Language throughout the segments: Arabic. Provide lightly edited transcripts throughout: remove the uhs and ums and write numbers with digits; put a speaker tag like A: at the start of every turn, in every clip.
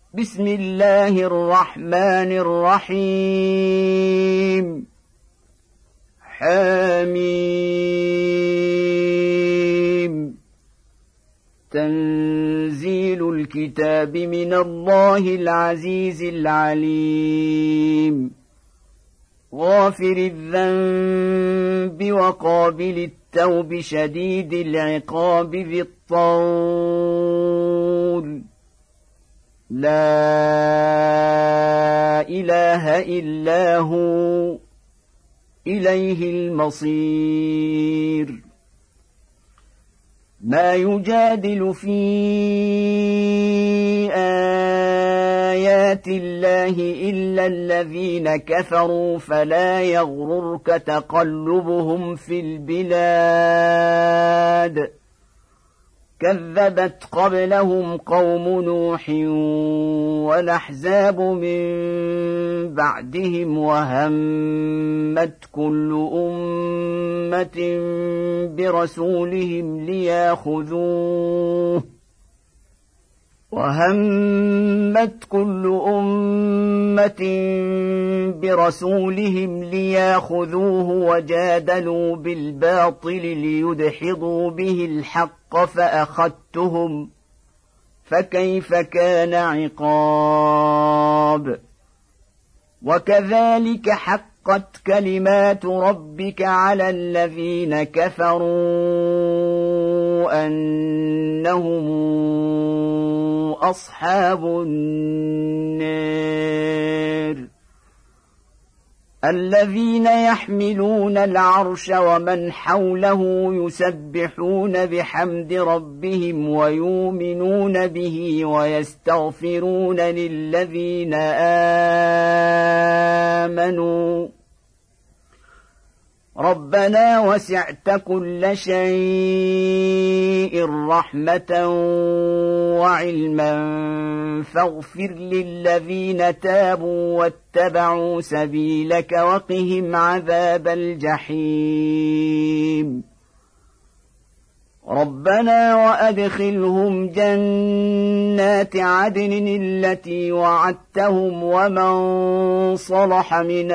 A: بسم الله الرحمن الرحيم حميم تنزيل الكتاب من الله العزيز العليم غافر الذنب وقابل التوب شديد العقاب ذي الطول لا إله إلا هو إليه المصير ما يجادل في آيات الله إلا الذين كفروا فلا يغررك تقلبهم في البلاد كذبت قبلهم قوم نوح والأحزاب من بعدهم وهمت كل أمة برسولهم لياخذوه وجادلوا بالباطل ليدحضوا به الحق فأخذتهم فكيف كان عقاب وكذلك حقت كلمات ربك على الذين كفروا أنهم أصحاب النار الذين يحملون العرش ومن حوله يسبحون بحمد ربهم ويؤمنون به ويستغفرون للذين آمنوا ربنا وسعت كل شيء رحمة وعلما فاغفر للذين تابوا واتبعوا سبيلك وقهم عذاب الجحيم ربنا وأدخلهم جنات عدن التي وعدتهم ومن صلح من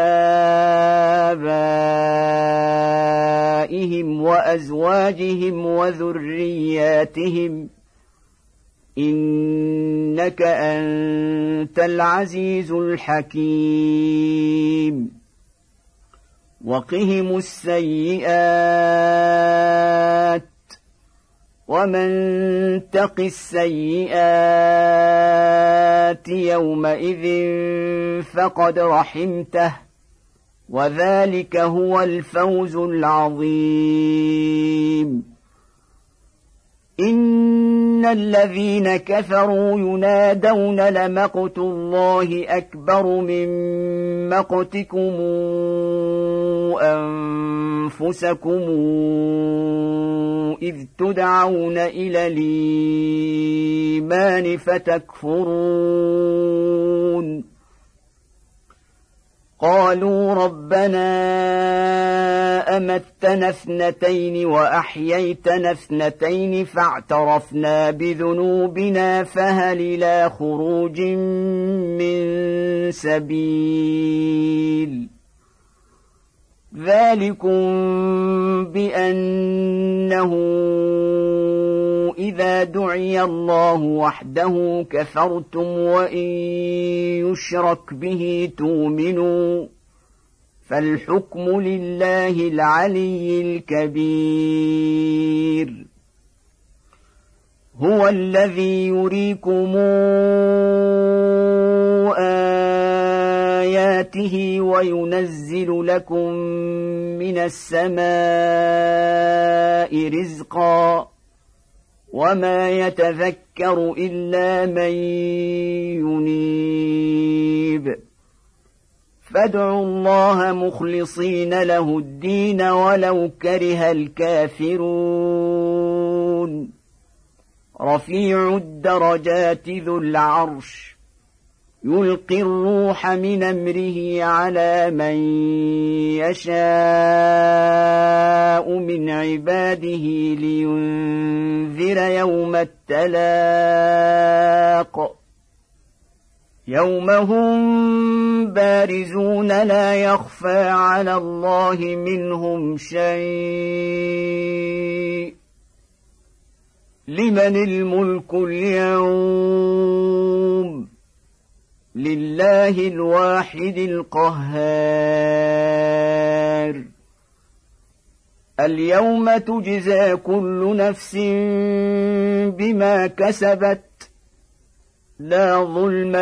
A: آبائهم وأزواجهم وذرياتهم إنك أنت العزيز الحكيم وقهم السيئات ومن تق السيئات يومئذ فقد رحمته وذلك هو الفوز العظيم إن الذين كفروا ينادون لمقت الله أكبر من مقتكم أنفسكم إذ تدعون إلى الإيمان فتكفرون قالوا ربنا أمتنا اثنتين وأحييتنا اثنتين فاعترفنا بذنوبنا فهل إلى خروج من سبيل ذلكم بأنه إذا دعي الله وحده كفرتم وإن يشرك به تؤمنوا فالحكم لله العلي الكبير هو الذي يريكم آياته وينزل لكم من السماء رزقا وما يتذكر إلا من ينيب فادعوا الله مخلصين له الدين ولو كره الكافرون رفيع الدرجات ذو العرش يلقي الروح من أمره على من يشاء من عباده لينذر يوم التلاق يوم هم بارزون لا يخفى على الله منهم شيء لمن الملك اليوم لله الواحد القهار اليوم تجزى كل نفس بما كسبت لا ظلم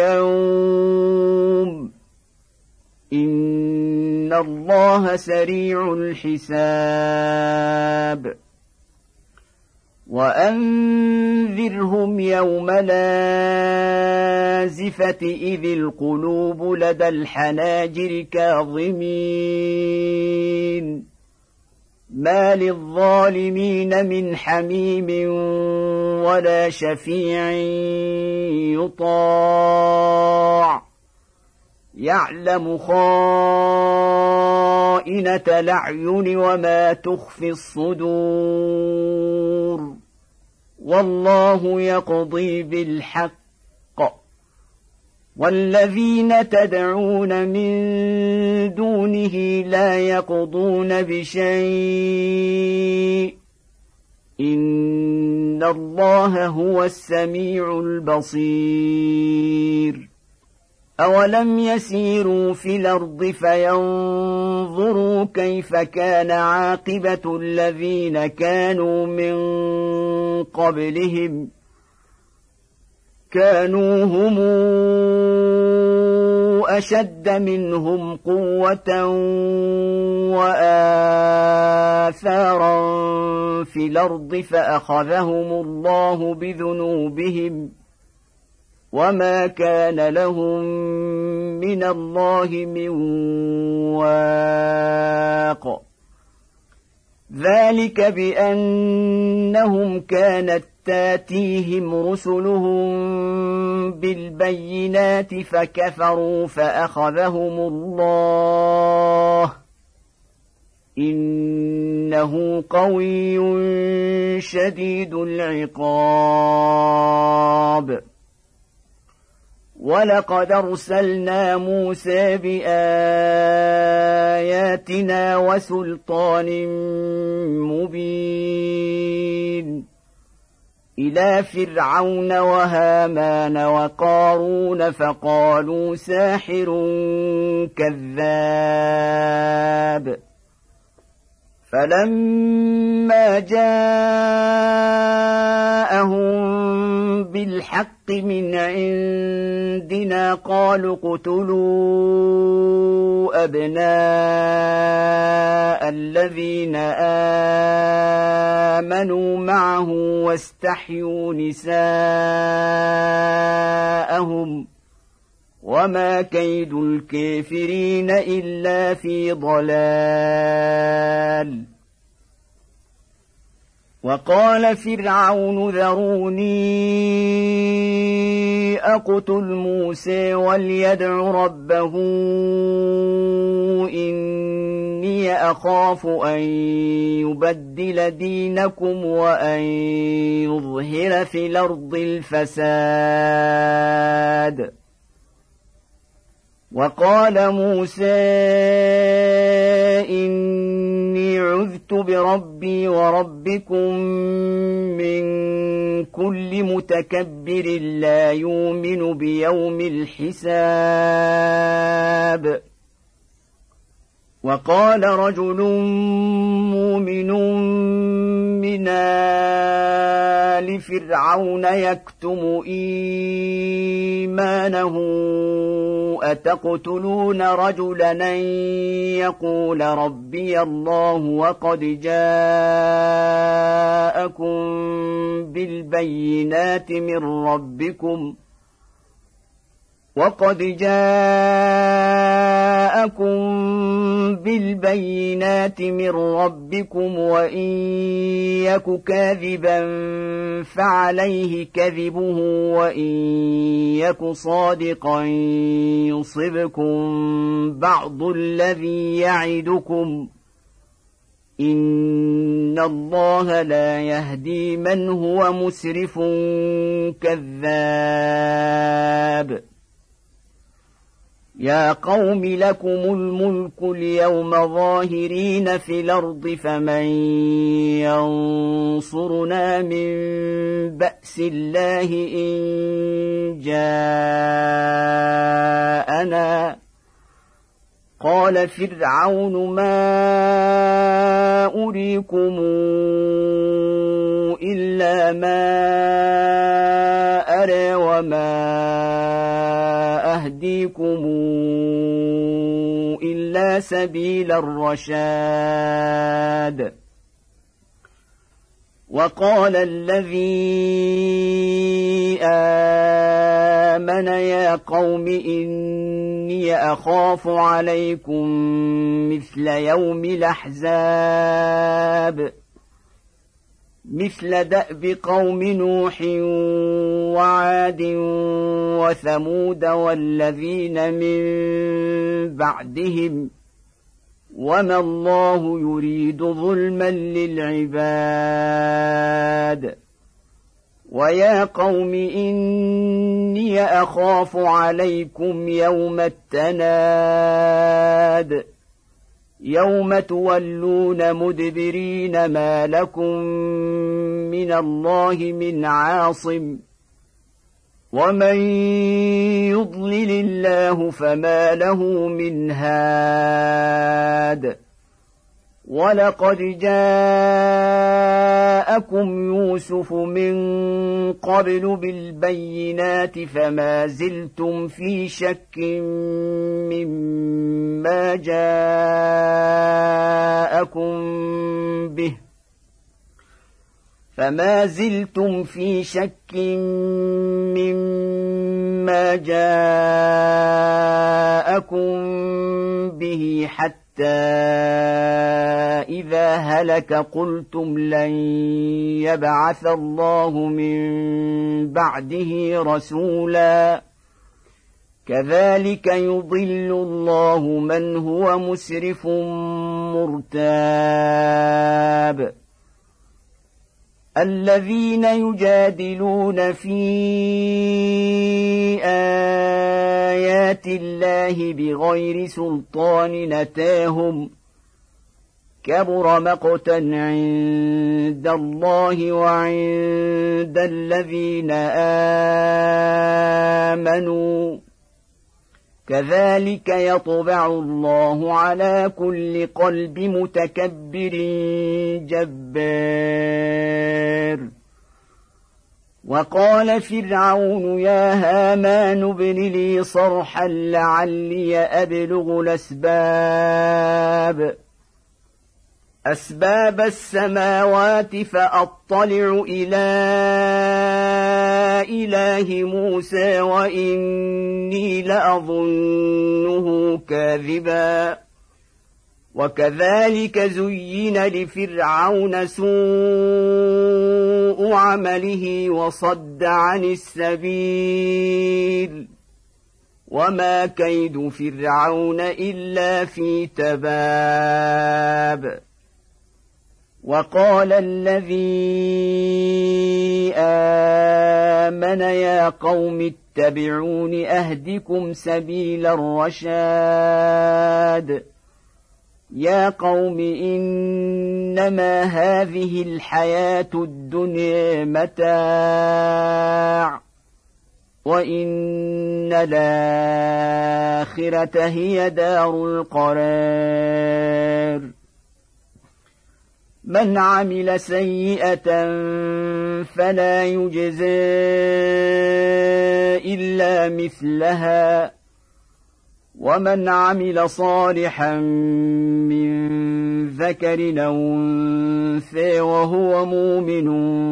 A: اليوم إن الله سريع الحساب وأنذرهم يوم لازفة إذ القلوب لدى الحناجر كاظمين ما للظالمين من حميم ولا شفيع يطاع يعلم خائنة الأعين وما تخفي الصدور والله يقضي بالحق والذين تدعون من دونه لا يقضون بشيء إن الله هو السميع البصير أولم يسيروا في الأرض فينظروا كيف كان عاقبة الذين كانوا من قبلهم كانوا هم أشد منهم قوة وآثارا في الأرض فأخذهم الله بذنوبهم وما كان لهم من الله من واق ذلك بأنهم كانت تاتيهم رسلهم بالبينات فكفروا فأخذهم الله إنه قوي شديد العقاب ولقد أرسلنا موسى بآياتنا وسلطان مبين إلى فرعون وهامان وقارون فقالوا ساحر كذاب فلما جاءهم بالحق من عندنا قالوا اقتلوا أبناء الذين آمنوا معه واستحيوا نساءهم وما كيد الكافرين إلا في ضلال وقال فرعون ذروني أقتل موسى وليدع ربه إني أخاف أن يبدل دينكم وأن يظهر في الأرض الفساد وقال موسى إني عذت بربي وربكم من كل متكبر لا يؤمن بيوم الحساب وقال رجل مؤمن من آل فرعون يكتم إيمانه أتقتلون رجلا أن يقول ربي الله وقد جاءكم بالبينات من ربكم وإن يك كاذبا فعليه كذبه وإن يك صادقا يصبكم بعض الذي يعدكم إن الله لا يهدي من هو مسرف كذاب يا قوم لكم الملك اليوم ظاهرين في الأرض فمن ينصرنا من بأس الله إن جاءنا قال فرعون ما أريكم إلا ما أرى وما أهديكم إلا سبيل الرشاد وقال الذي آمن يا قوم إني أخاف عليكم مثل يوم الأحزاب مثل دأب قوم نوح وعاد وثمود والذين من بعدهم وما الله يريد ظلما للعباد ويا قوم إني أخاف عليكم يوم التناد يوم تولون مدبرين ما لكم من الله من عاصم ومن يضلل الله فما له من هاد ولقد جاءكم يوسف من قبل بالبينات فما زلتم في شك مما جاءكم به حتى إذا هلك قلتم لن يبعث الله من بعده رسولا كذلك يضل الله من هو مسرف مرتاب الذين يجادلون في آيات الله بغير سلطان أتاهم كبر مقتا عند الله وعند الذين آمنوا كذلك يطبع الله على كل قلب متكبر جبار وقال فرعون يا هامان ابن لي صرحا لعلي أبلغ أسباب السماوات فأطلع إلى إله موسى وإني لأظنه كاذبا وكذلك زين لفرعون سوء عمله وصد عن السبيل وما كيد فرعون إلا في تباب وقال الذي آمن يا قوم اتبعون أهدكم سبيل الرشاد يا قوم إنما هذه الحياة الدنيا متاع وإن الآخرة هي دار القرار من عمل سيئة فلا يجزى إلا مثلها ومن عمل صالحا من ذكر أو أنثى وهو مؤمن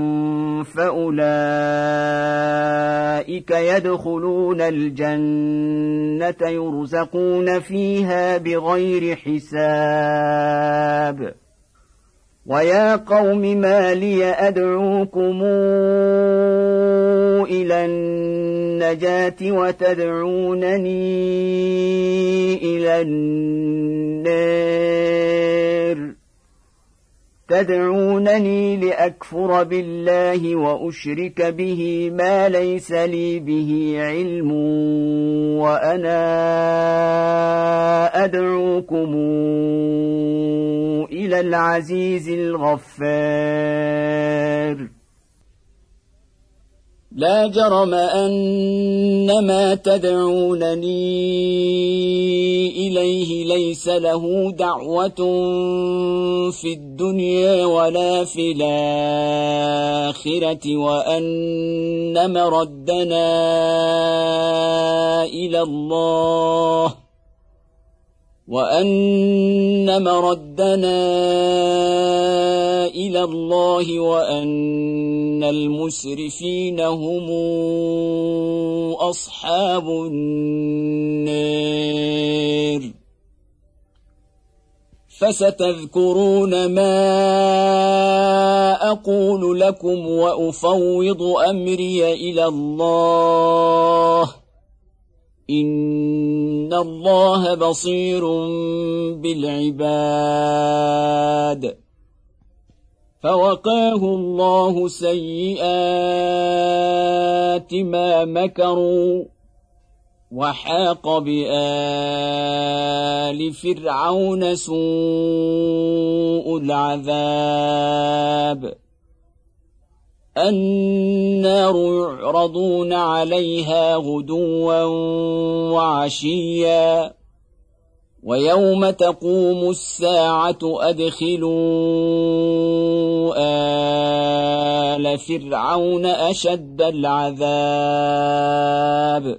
A: فأولئك يدخلون الجنة يرزقون فيها بغير حساب ويا قوم ما لي أدعوكم إلى النجاة وتدعونني إلى النار تدعونني لأكفر بالله وأشرك به ما ليس لي به علم وأنا أدعوكم إلى العزيز الغفار لا جرم أن ما تدعونني إليه ليس له دعوة في الدنيا ولا في الآخرة وأن مردنا إلى الله وأن المسرفين هم أصحاب النار فستذكرون ما أقول لكم وأفوض أمري إلى الله إن الله بصير بالعباد فوقاه الله سيئات ما مكروا وحاق بآل فرعون سوء العذاب النار يعرضون عليها غدوا وعشيا ويوم تقوم الساعة أدخلوا آل فرعون أشد العذاب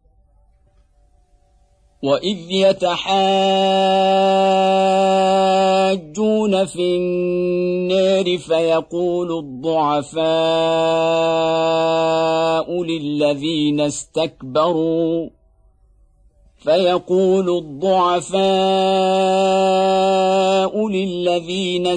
A: وإذ يتحاجون في النار فيقول الضعفاء للذين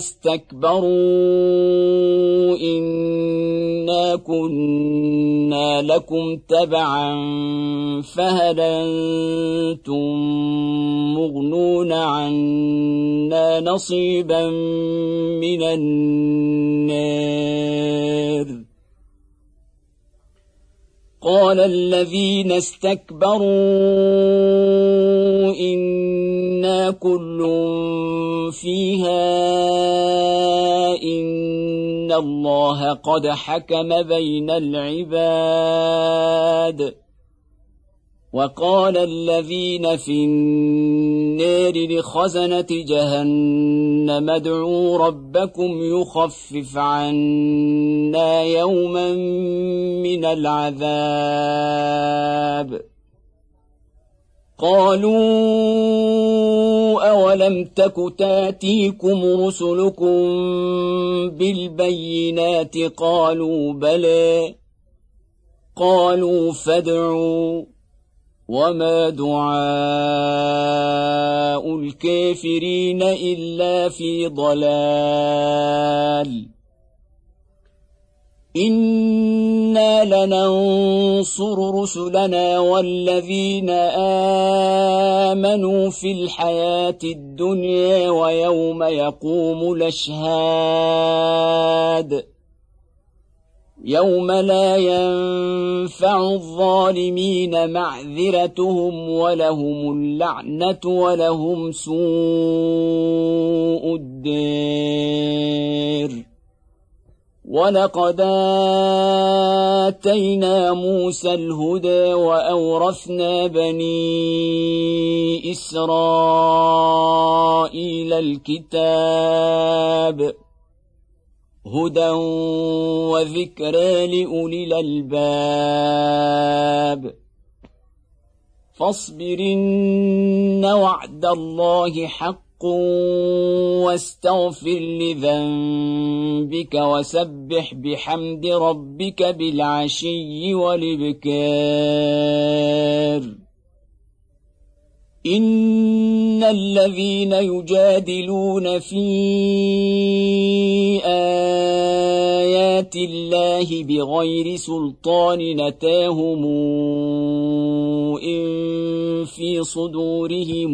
A: استكبروا إنا كنا لكم تبعا فهل أنتم مغنون عنا نصيبا من النار قال الذين استكبروا إنا كل فيها إن الله قد حكم بين العباد وقال الذين في النار لخزنة جهنم ادعوا ربكم يخفف عنا يوما من العذاب قالوا أولم تك تاتيكم رسلكم بالبينات قالوا بلى قالوا فادعوا وما دعاء الكافرين إلا في ضلال إنا لننصر رسلنا والذين آمنوا في الحياة الدنيا ويوم يقوم الأشهاد يوم لا ينفع الظالمين معذرتهم ولهم اللعنة ولهم سوء الدار ولقد آتينا موسى الهدى وأورثنا بني إسرائيل الكتاب هدى وذكرى لأولي الألباب فاصبرن وعد الله حق واستغفر لذنبك وسبح بحمد ربك بالعشي والإبكار إن الذين يجادلون في آيات الله بغير سلطان نتاهم إن في صدورهم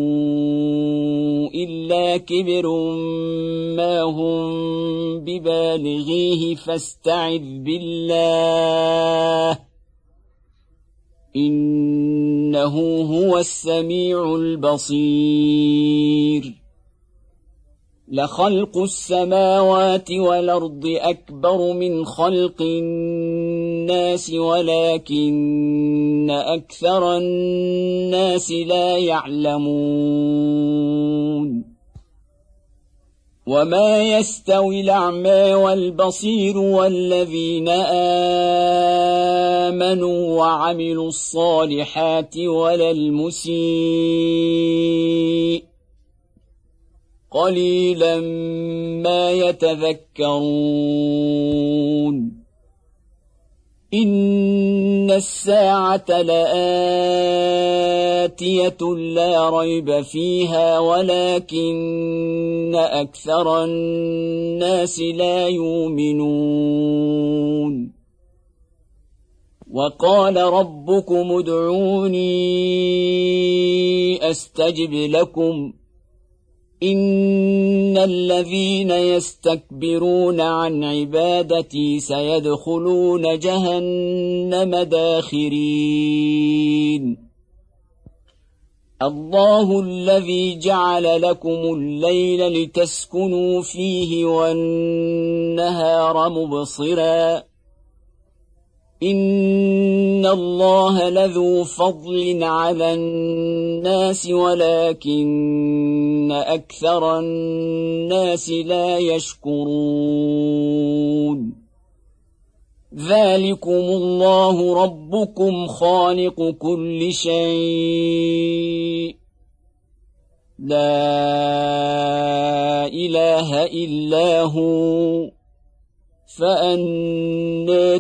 A: إلا كبر ما هم ببالغيه فاستعذ بالله إن إنه هو السميع البصير لخلق السماوات والأرض أكبر من خلق الناس ولكن أكثر الناس لا يعلمون وما يستوي الأعمى والبصير والذين آمنوا وعملوا الصالحات ولا المسيء قليلا ما يتذكرون إن الساعة لآتية لا ريب فيها ولكن أكثر الناس لا يؤمنون وقال ربكم ادعوني أستجب لكم إن الذين يستكبرون عن عبادتي سيدخلون جهنم داخرين الله الذي جعل لكم الليل لتسكنوا فيه والنهار مبصرا إن الله لذو فضل على الناس ولكن أكثر الناس لا يشكرون ذلكم الله ربكم خالق كل شيء لا إله إلا هو فأنى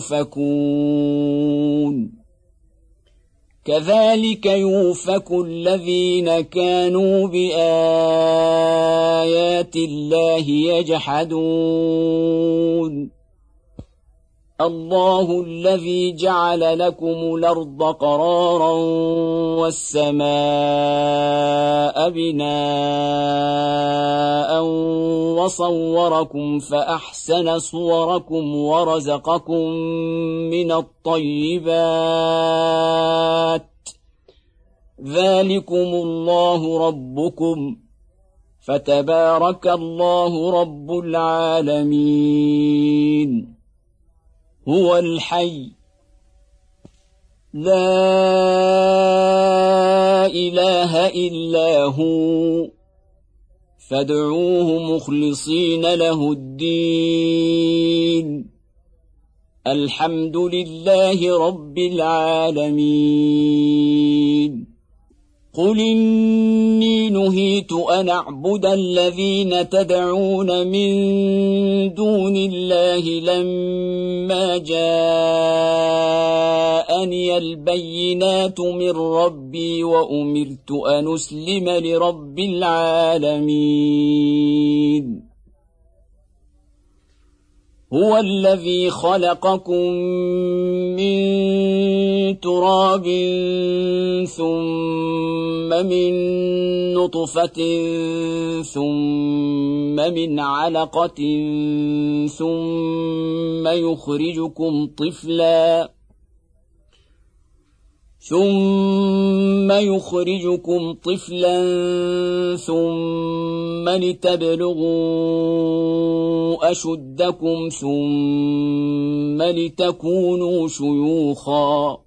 A: توفكون كذلك يؤفك الذين كانوا بآيات الله يجحدون الله الذي جعل لكم الأرض قرارا والسماء بناء وصوركم فأحسن صوركم ورزقكم من الطيبات ذلكم الله ربكم فتبارك الله رب العالمين هو الحي لا إله إلا هو فادعوه مخلصين له الدين الحمد لله رب العالمين قل إني نهيت أن أعبد الذين تدعون من دون الله لما جاءني البينات من ربي وأمرت أن أسلم لرب العالمين هو الذي خلقكم من تراب ثم من نطفة ثم من علقة ثم يخرجكم طفلا ثم لتبلغوا أشدكم ثم لتكونوا شيوخا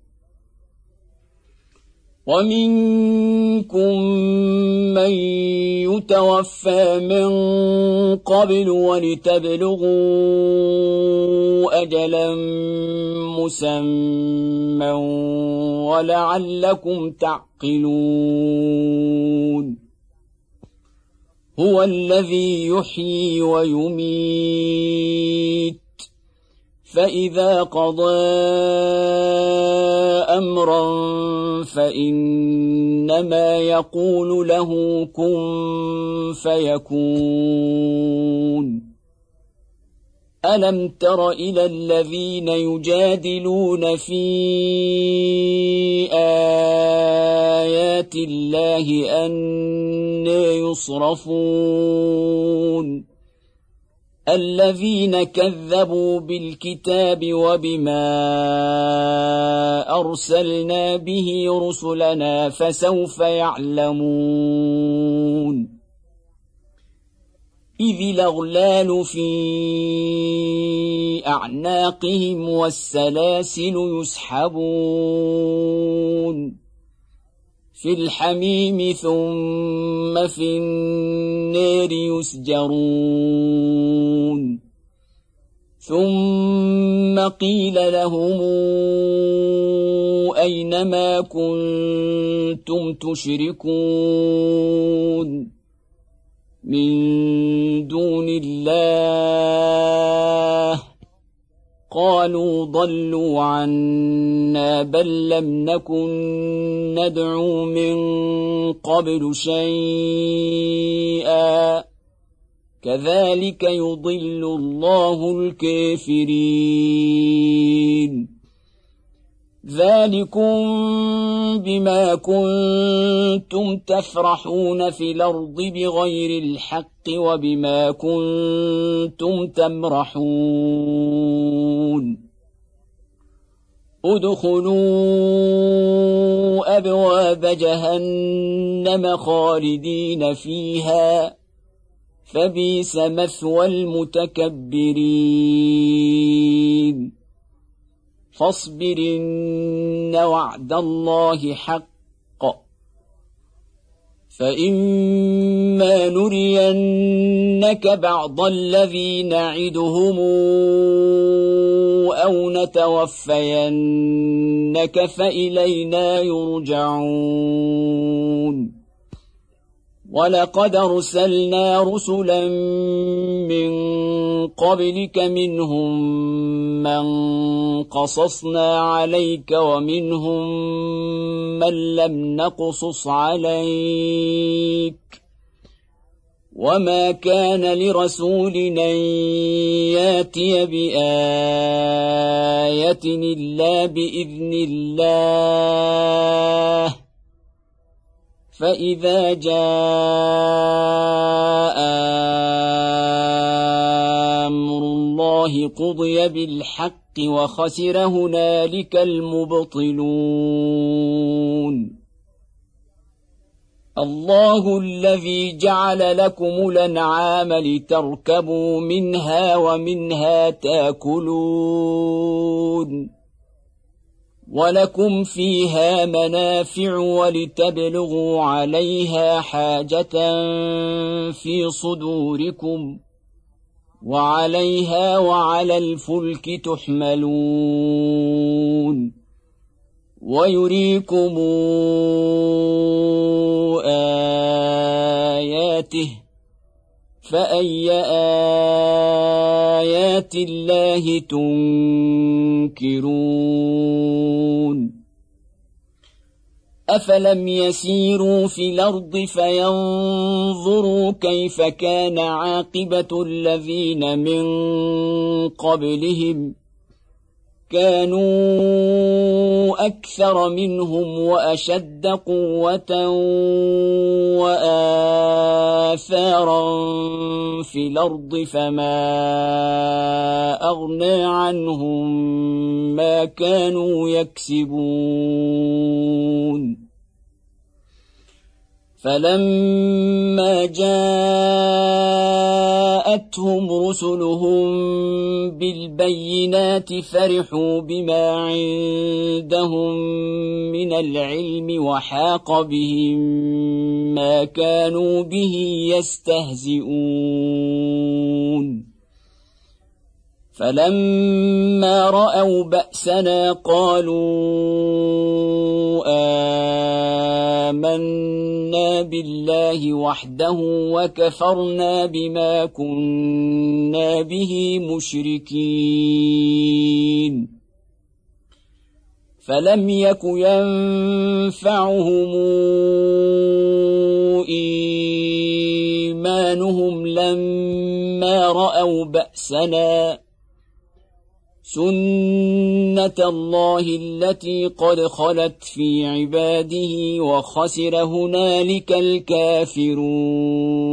A: ومنكم من يتوفى من قبل ولتبلغوا أجلا مسمى ولعلكم تعقلون هو الذي يحيي ويميت فإذا قضى أمرا فإنما يقول له كن فيكون ألم تر إلى الذين يجادلون في آيات الله أنى يصرفون الذين كذبوا بالكتاب وبما أرسلنا به رسلنا فسوف يعلمون إذ الأغلال في أعناقهم والسلاسل يسحبون في الحميم ثم في النار يسجرون ثم قيل لهم أين ما كنتم تشركون من دون الله قالوا ضلوا عنا بل لم نكن ندعو من قبل شيئا كذلك يضل الله الكافرين ذلكم بما كنتم تفرحون في الأرض بغير الحق وبما كنتم تمرحون ادخلوا أبواب جهنم خالدين فيها فبئس مثوى المتكبرين فاصبر إن وعد الله حق فإما نرينك بعض الذي نعدهم أو نتوفينك فإلينا يرجعون ولقد أرسلنا رسلا من قبلك منهم من قصصنا عليك ومنهم من لم نقصص عليك وما كان لرسول أن ياتي بآية إلا بإذن الله فإذا جاء أمر الله قضي بالحق وخسر هنالك المبطلون الله الذي جعل لكم الأنعام لتركبوا منها ومنها تأكلون ولكم فيها منافع ولتبلغوا عليها حاجة في صدوركم وعليها وعلى الفلك تحملون ويريكم آياته فأي آيات الله تنكرون أفلم يسيروا في الأرض فينظروا كيف كان عاقبة الذين من قبلهم كانوا أكثر منهم وأشد قوة وآثارا في الأرض فما أغنى عنهم ما كانوا يكسبون فلما جاءتهم رسلهم بالبينات فرحوا بما عندهم من العلم وحاق بهم ما كانوا به يستهزئون فلما رأوا بأسنا قالوا آمنا بالله وحده وكفرنا بما كنا به مشركين فلم يك ينفعهم إيمانهم لما رأوا بأسنا سنة الله التي قد خلت في عباده وخسر هنالك الكافرون